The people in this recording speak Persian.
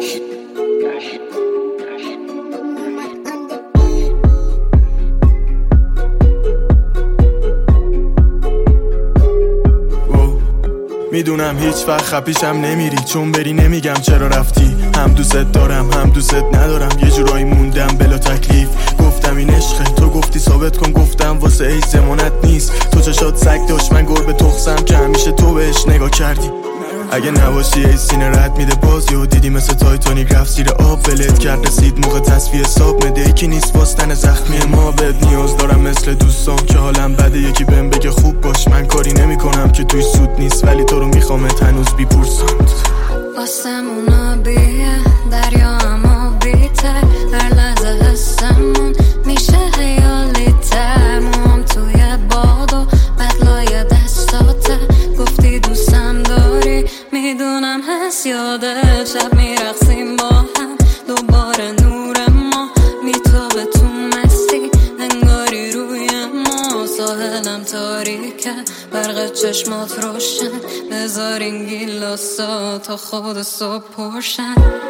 میدونم هیچ وقت خپیشم نمیری، چون بری نمیگم چرا رفتی. هم دوست دارم هم دوست ندارم، یه جورایی موندم بلا تکلیف. گفتم این عشقه، تو گفتی ثابت کن، گفتم واسه ای زمانت نیست. تو چشات سگ داشت، من گربه تخسم که همیشه تو بهش نگاه کردی. اگه نباشی ای سینه رد میده بازی و دیدی مثل تایتانیک رفت زیر آب. ولت کرد رسید موقع تصفیه حساب، مده یکی نیست باستن زخمی ما. بهت نیاز دارم مثل دوستان که حالم بده، یکی بهم بگه خوب باش. من کاری نمی کنم که توی سود نیست، ولی تو رو میخوامت هنوز بیپرسند. واسمون آبیه دریا اما بیتر، هر لحظه حسمون میشه خیالی تر. موام توی باد و بدلای دستاته، گفتی دوستم داری میدونم هست. یاده شب میرقصیم با هم، دوباره نور ما میتابه تو مستی، انگاری روی ما. ساحلم تاریکه، برق چشمات روشن، بذار این گیلاسا تا خود صبح پرشن.